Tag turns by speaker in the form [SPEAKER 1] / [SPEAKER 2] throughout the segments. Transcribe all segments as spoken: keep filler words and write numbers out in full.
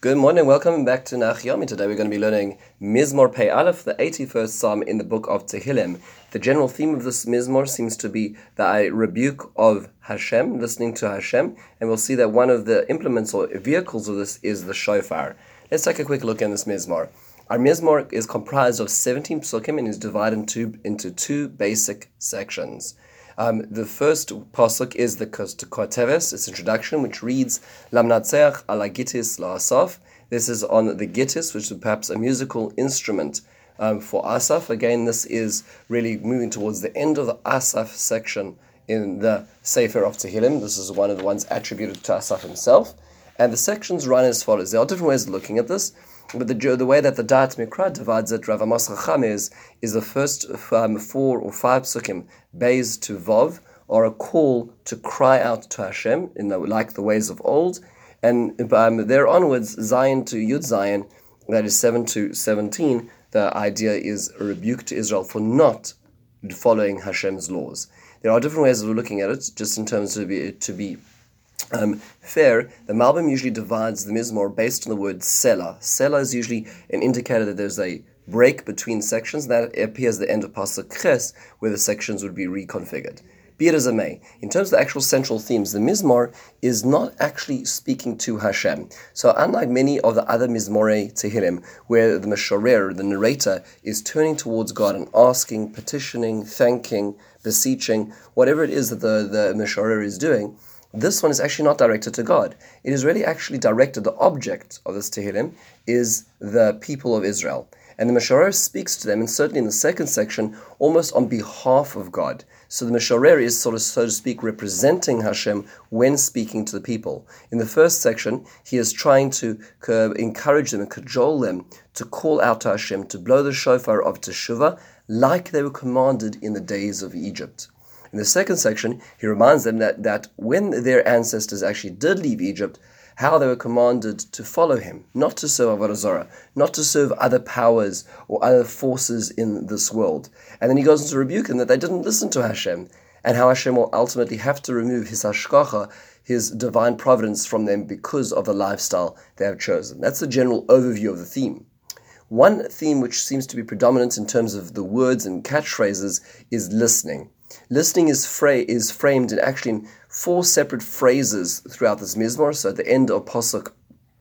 [SPEAKER 1] Good morning, welcome back to Nach Yomi. Today we're going to be learning Mizmor Pei Aleph, the eighty-first Psalm in the book of Tehillim. The general theme of this Mizmor seems to be the rebuke of Hashem, listening to Hashem, and we'll see that one of the implements or vehicles of this is the shofar. Let's take a quick look at this Mizmor. Our Mizmor is comprised of seventeen psukim and is divided into, into two basic sections. Um, the first pasuk is the Koteves, its introduction, which reads Lamnatzeach ala gittis la'asaf. This is on the gittis, which is perhaps a musical instrument um, for Asaf. Again, this is really moving towards the end of the Asaf section in the Sefer of Tehillim. This is one of the ones attributed to Asaf himself. And the sections run as follows. There are different ways of looking at this, but the the way that the Da'at Mikra divides it, Rav Amos Chacham, is, is the first um, four or five psukim, Beis to Vav, are a call to cry out to Hashem, in the, like the ways of old, and um, there onwards, Zion to Yud Zion, that is seven to seventeen, the idea is a rebuke to Israel for not following Hashem's laws. There are different ways of looking at it, just in terms of it to be Um, fair. The Malbim usually divides the Mizmor based on the word Selah. Selah is usually an indicator that there's a break between sections. That appears at the end of Pasuk Ches, where the sections would be reconfigured. Be it as it may, in terms of the actual central themes, the Mizmor is not actually speaking to Hashem. So unlike many of the other Mizmorei Tehillim, where the Meshorer, the narrator, is turning towards God and asking, petitioning, thanking, beseeching, whatever it is that the, the Meshorer is doing, this one is actually not directed to God. It is really actually directed, the object of this Tehillim is the people of Israel. And the Meshorer speaks to them, and certainly in the second section, almost on behalf of God. So the Meshorer is sort of, so to speak, representing Hashem when speaking to the people. In the first section, he is trying to uh, encourage them and cajole them to call out to Hashem, to blow the shofar of Teshuvah, like they were commanded in the days of Egypt. In the second section, he reminds them that, that when their ancestors actually did leave Egypt, how they were commanded to follow him, not to serve Avodah Zarah, not to serve other powers or other forces in this world. And then he goes into rebuke them that they didn't listen to Hashem, and how Hashem will ultimately have to remove his hashgacha, his divine providence, from them because of the lifestyle they have chosen. That's the general overview of the theme. One theme which seems to be predominant in terms of the words and catchphrases is listening. Listening is, fra- is framed in actually in four separate phrases throughout this Mizmor. So at the end of Pasuk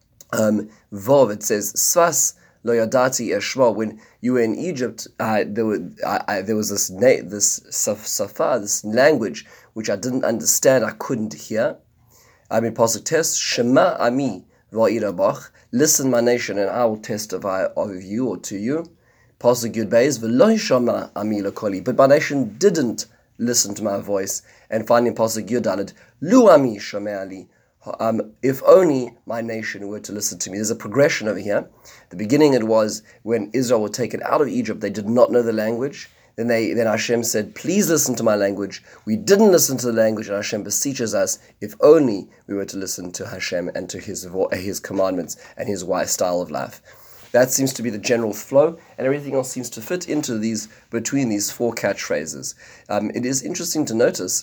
[SPEAKER 1] um, Vav, it says, Sfas lo yadati eshma. When you were in Egypt, uh, there, were, I, I, there was this na- this safa, this language, which I didn't understand, I couldn't hear. I mean, Pasuk Tes, Shema ami va'irabach. Listen, my nation, and I will testify of you or to you. Pasuk Yud Beis, v'lo shama ami lakoli. But my nation didn't listen to my voice. And finally, Pasuk Yud Dalet, Lu ami shomeh ali. Um, if only my nation were to listen to me. There's a progression over here. The beginning it was when Israel were taken out of Egypt, they did not know the language. Then they, then Hashem said, please listen to my language. We didn't listen to the language, and Hashem beseeches us, if only we were to listen to Hashem and to his, his commandments and his wise style of life. That seems to be the general flow, and everything else seems to fit into these, between these four catchphrases. Um, it is interesting to notice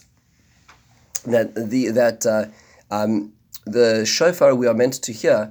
[SPEAKER 1] that the that uh, um, the shofar we are meant to hear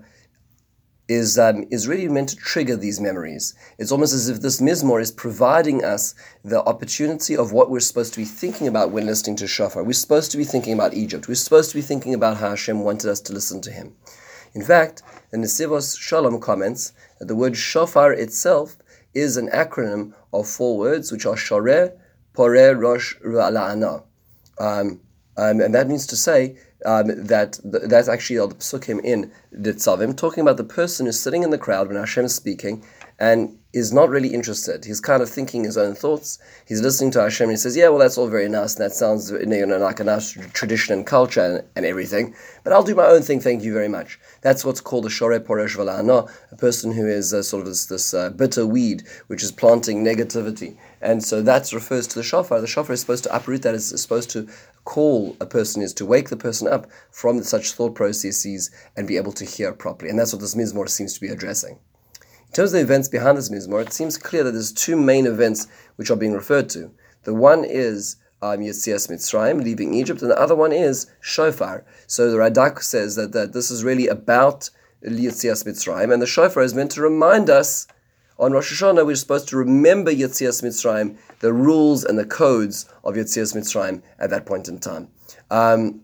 [SPEAKER 1] is um, is really meant to trigger these memories. It's almost as if this Mizmor is providing us the opportunity of what we're supposed to be thinking about when listening to shofar. We're supposed to be thinking about Egypt. We're supposed to be thinking about how Hashem wanted us to listen to him. In fact, the Nesivos Shalom comments that the word shofar itself is an acronym of four words, which are Shoreh, Poreh, Rosh, Ra'ala'ana. Um, um, and that means to say um, that th- that's actually the psukim in Nitzavim, talking about the person who's sitting in the crowd when Hashem is speaking and is not really interested. He's kind of thinking his own thoughts. He's listening to Hashem and he says, yeah, well, that's all very nice, and that sounds, you know, like a nice tradition and culture and, and everything, but I'll do my own thing, thank you very much. That's what's called a Shoreh Poresh V'la'ana, a person who is uh, sort of this, this uh, bitter weed, which is planting negativity. And so that refers to the shofar. The shofar is supposed to uproot that, it's supposed to call a person, is to wake the person up from such thought processes and be able to hear properly. And that's what this Mizmor seems to be addressing. In terms of the events behind this Mizmor, it seems clear that there's two main events which are being referred to. The one is um, Yetzias Mitzrayim, leaving Egypt, and the other one is Shofar. So the Radak says that, that this is really about Yetzias Mitzrayim, and the shofar is meant to remind us on Rosh Hashanah we're supposed to remember Yetzias Mitzrayim, the rules and the codes of Yetzias Mitzrayim at that point in time. Um,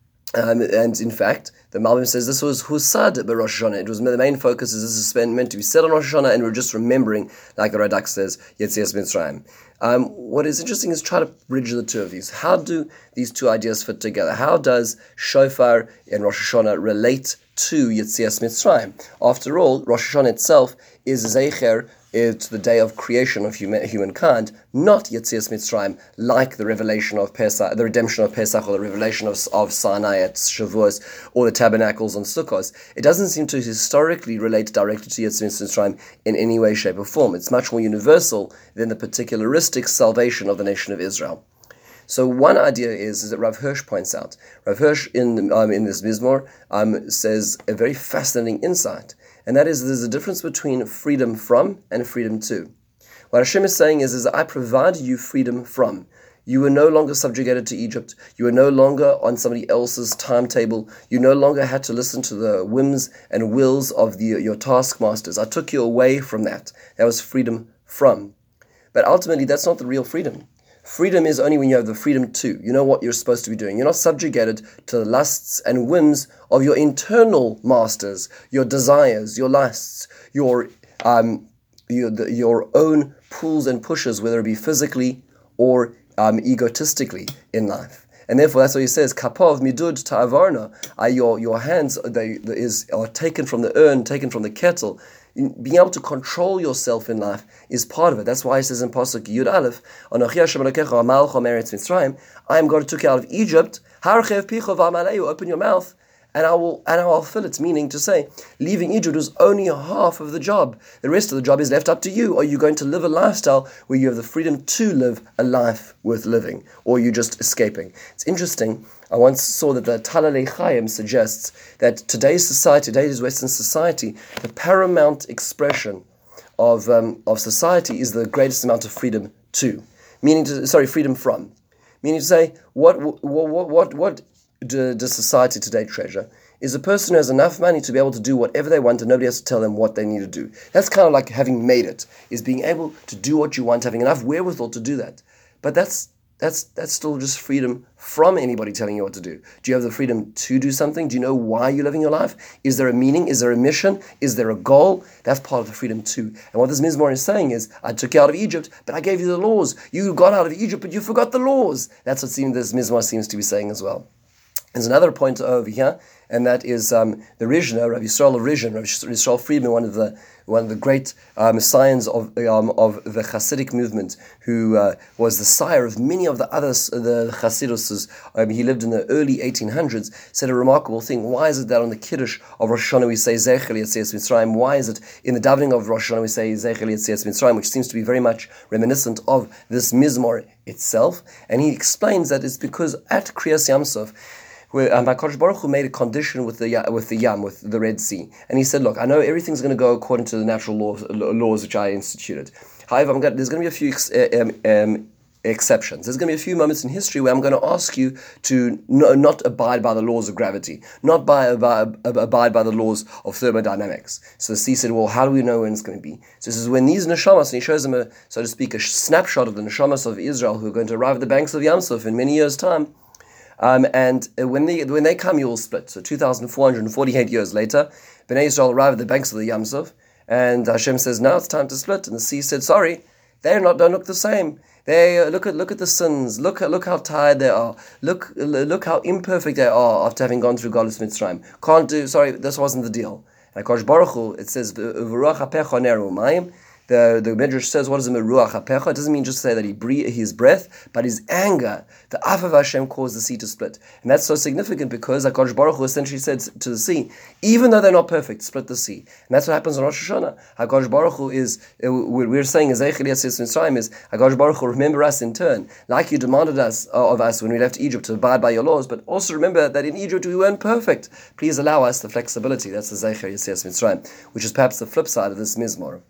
[SPEAKER 1] Um, and in fact, the Malbim says this was Husad by Rosh Hashanah. It was the main focus is this is meant to be said on Rosh Hashanah, and we're just remembering, like the Radak says, Yetzias Mitzrayim. Um, what is interesting is try to bridge the two of these. How do these two ideas fit together? How does Shofar and Rosh Hashanah relate to Yetzias Mitzrayim? After all, Rosh Hashanah itself is Zecher. It's the day of creation of human, humankind, not Yetzias Mitzrayim, like the revelation of Pesach, the redemption of Pesach, or the revelation of, of Sinai at Shavuos, or the tabernacles on Sukkot. It doesn't seem to historically relate directly to Yetzias Mitzrayim in any way, shape, or form. It's much more universal than the particularistic salvation of the nation of Israel. So one idea is, is that Rav Hirsch points out. Rav Hirsch in um, in this Mizmor um, says a very fascinating insight, and that is there's a difference between freedom from and freedom to. What Hashem is saying is, is I provide you freedom from. You were no longer subjugated to Egypt. You were no longer on somebody else's timetable. You no longer had to listen to the whims and wills of the, your taskmasters. I took you away from that. That was freedom from. But ultimately, that's not the real freedom. Freedom is only when you have the freedom to. You know what you're supposed to be doing. You're not subjugated to the lusts and whims of your internal masters, your desires, your lusts, your um, your, the, your own pulls and pushes, whether it be physically or um, egotistically in life. And therefore, that's what he says, Kapov midud ta'avarna, your your hands they, they is are taken from the urn, taken from the kettle. Being able to control yourself in life is part of it. That's why he says in Pasuk Yud Aleph, Anochi Hashem Elokecha amalcha meretz Mitzrayim, I am God who took you out of Egypt, harchev picha v'amaleyu, open your mouth, and I will and I will fill it. Meaning to say, leaving Egypt was only half of the job. The rest of the job is left up to you. Are you going to live a lifestyle where you have the freedom to live a life worth living, or are you just escaping? It's interesting. I once saw that the Talalei Chaim suggests that today's society, today's Western society, the paramount expression of um, of society is the greatest amount of freedom to, meaning to sorry, freedom from, meaning to say what what what what, what do, does society today treasure is a person who has enough money to be able to do whatever they want and nobody has to tell them what they need to do. That's kind of like having made it, is being able to do what you want, having enough wherewithal to do that. But that's That's that's still just freedom from anybody telling you what to do. Do you have the freedom to do something? Do you know why you're living your life? Is there a meaning? Is there a mission? Is there a goal? That's part of the freedom too. And what this Mizmor is saying is, I took you out of Egypt, but I gave you the laws. You got out of Egypt, but you forgot the laws. That's what seems, this Mizmor seems to be saying as well. There's another point over here, and that is um, the Rizhna, Rabbi Yisrael of Rizhin, Rabbi Yisrael Friedman, one of the one of the great um, scions of um, of the Hasidic movement, who uh, was the sire of many of the others, the Hasidus. Um, he lived in the early eighteen hundreds. Said a remarkable thing. Why is it that on the Kiddush of Rosh Hashanah we say Zecher Yetzias Mitzrayim? Why is it in the davening of Rosh Hashanah we say Zecher Yetzias Mitzrayim, which seems to be very much reminiscent of this Mizmor itself? And he explains that it's because at Kriyas Yamsov, where um, HaKadosh Baruch Hu made a condition with the with the Yam, with the Red Sea, and he said, "Look, I know everything's going to go according to the natural laws, laws which I instituted. However, I'm going, there's going to be a few ex, um, um, exceptions. There's going to be a few moments in history where I'm going to ask you to no, not abide by the laws of gravity, not by, by abide by the laws of thermodynamics." So the sea said, "Well, how do we know when it's going to be?" So this is when these neshamas, and he shows them a, so to speak, a snapshot of the neshamas of Israel who are going to arrive at the banks of Yam Suf in many years' time. Um, and when they when they come, you will split. So two thousand four hundred forty-eight years later, Bnei Yisrael arrive at the banks of the Yam Suf, and Hashem says, "Now it's time to split." And the sea said, "Sorry, they not don't look the same. They uh, look at look at the sins. Look at look how tired they are. Look look how imperfect they are after having gone through Galus Mitzrayim. Can't do. Sorry, this wasn't the deal." And HaKadosh Baruch Hu, it says, "V'ruach hapecha neru mayim." The, the Midrash says, what is the Ruach HaPecha? It doesn't mean just to say that he breathed his breath, but his anger, the Af of Hashem, caused the sea to split. And that's so significant because HaKadosh Baruch Hu essentially said to the sea, even though they're not perfect, split the sea. And that's what happens on Rosh Hashanah. HaKadosh Baruch Hu is, we're saying, Ezechiel Yetzias Mitzrayim is, HaKadosh Baruch Hu, remember us in turn, like you demanded us uh, of us when we left Egypt to abide by your laws, but also remember that in Egypt we weren't perfect. Please allow us the flexibility. That's the Ezechiel Yetzias Mitzrayim, which is perhaps the flip side of this Mizmor.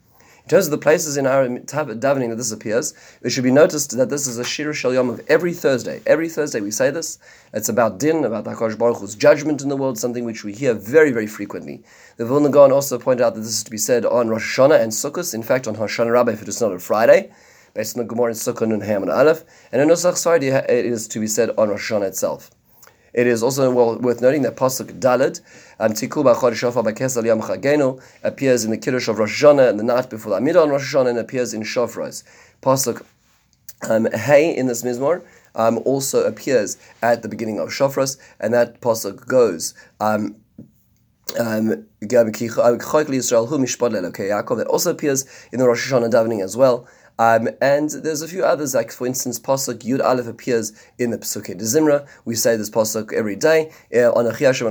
[SPEAKER 1] In terms of the places in our davening that this appears, it should be noticed that this is a Shir Shel Yom of every Thursday. Every Thursday we say this. It's about din, about HaKadosh Baruch Hu's judgment in the world, something which we hear very, very frequently. The Vilna Gaon also pointed out that this is to be said on Rosh Hashanah and Sukkot. In fact, on Hoshana Rabbah, if it is not a Friday, based on the Gemara in Sukkot Nun Ham and Aleph, and in Nusach Sardi, it is to be said on Rosh Hashanah itself. It is also well worth noting that Pasuk Daled, um, Tikul B'Chodesh Shofar B'Kesel Yom Chagenu, appears in the Kiddush of Rosh Hashanah and the night before the Amidah on Rosh Hashanah, and appears in Shofros. Pasuk um, Hey in this Mizmor um, also appears at the beginning of Shofros, and that Pasuk goes. Um, um, that also appears in the Rosh Hashanah davening as well. Um, and there's a few others, like for instance, Pasuk Yud Aleph appears in the Pesukei de Zimra. We say this Pasuk every day. On Hashem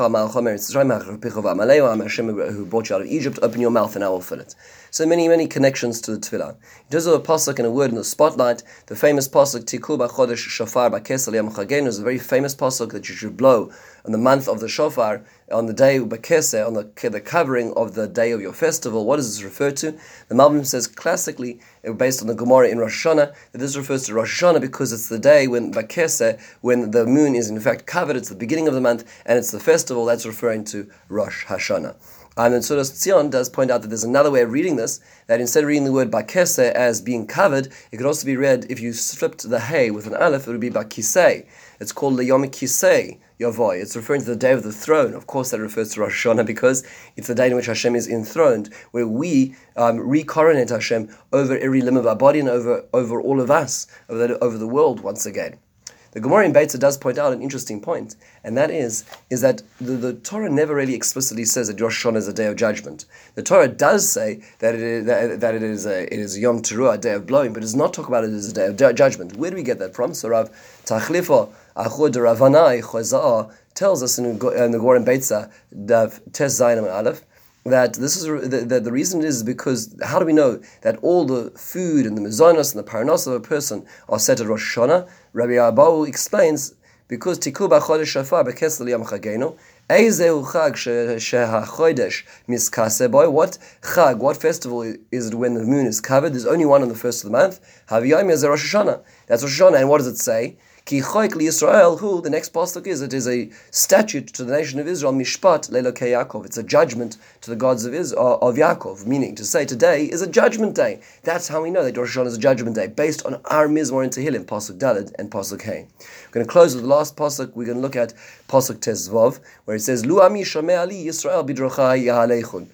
[SPEAKER 1] who brought you out of Egypt, open your mouth and I will fill it. So many, many connections to the Tefillah. In terms of a Pasuk and a word in the spotlight, the famous Pasuk Tikul B'Chodesh Shofar B'Kesel Yom Chagenu is a very famous Pasuk that you should blow on the month of the Shofar, on the day B'Keseh, on the, the covering of the day of your festival. What does this refer to? The Malbim says classically, based on the Gemara in Rosh Hashanah, that this refers to Rosh Hashanah because it's the day when B'Keseh, when the moon is in fact covered, it's the beginning of the month, and it's the festival. That's referring to Rosh Hashanah. Um, and Sudas Tzion does point out that there's another way of reading this, that instead of reading the word B'Keseh as being covered, it could also be read, if you flipped the hay with an aleph, it would be B'Kisei. It's called the Yom Kisei Yavoy. It's referring to the day of the throne. Of course, that refers to Rosh Hashanah because it's the day in which Hashem is enthroned, where we um, re-coronate Hashem over every limb of our body and over, over all of us, over the, over the world once again. The Gemara in Beitza does point out an interesting point, and that is, is that the, the Torah never really explicitly says that Rosh Hashanah is a day of judgment. The Torah does say that it is, that, that it is a it is Yom Teruah, a day of blowing, but does not talk about it as a day of judgment. Where do we get that from? So Rav Tachlifo Achud Ravanai Chaza'ah tells us in, in the Gemara in Beitza, Dav Tes Zayin and Aleph, that this is that the, the reason is because how do we know that all the food and the mizonos and the paranos of a person are set at Rosh Hashanah? Rabbi Abahu explains because Tikul B'Chodesh Shofar B'Kesel Yom Chagenu Eizehu Chag Shehachodesh Miskaseh Boy. What Chag? What festival is it when the moon is covered? There's only one on the first of the month. Haviyayim is Rosh Hashanah. That's Rosh Hashanah. And what does it say? Ki choik li Yisrael, who the next pasuk is, it is a statute to the nation of Israel, mishpat le'elokei Yaakov. It's a judgment to the gods of Israel, of Yaakov, meaning to say today is a judgment day. That's how we know that Rosh Hashanah is a judgment day, based on our Mizmor in Tehillim, pasuk Daled and pasuk Hey. We're going to close with the last pasuk. We're going to look at pasuk Tezvav, where it says, Lu ami shomei ali Yisrael bidrochai yahalechun.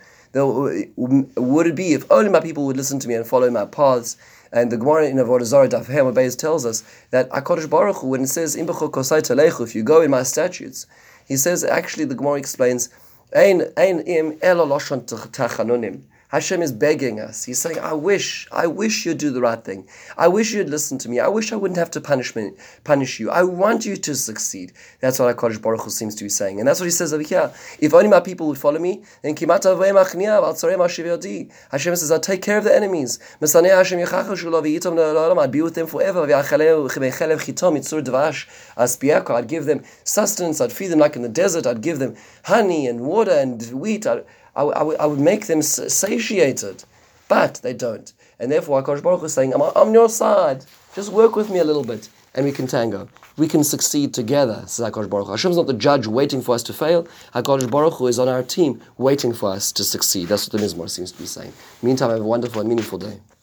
[SPEAKER 1] Would it be if only my people would listen to me and follow my paths? And the Gemara in Avodah Zarah Daf Hey Beis tells us that HaKadosh Baruch Hu, when it says Im b'chol kosai talechu, if you go in my statutes, he says actually the Gemara explains Ein ein im elo loshon tachanunim. Hashem is begging us. He's saying, I wish, I wish you'd do the right thing. I wish you'd listen to me. I wish I wouldn't have to punish me, punish you. I want you to succeed. That's what HaKadosh Baruch Hu seems to be saying. And that's what he says over here. If only my people would follow me, then Hashem says, I'll take care of the enemies. I'd be with them forever. I'd give them sustenance. I'd feed them like in the desert. I'd give them honey and water and wheat. I'd, I, I, I would make them satiated, but they don't. And therefore, HaKadosh Baruch Hu is saying, I'm on your side. Just work with me a little bit, and we can tango. We can succeed together, says HaKadosh Baruch Hu. Hashem's not the judge waiting for us to fail. HaKadosh Baruch Hu is on our team waiting for us to succeed. That's what the Mizmor seems to be saying. Meantime, have a wonderful and meaningful day.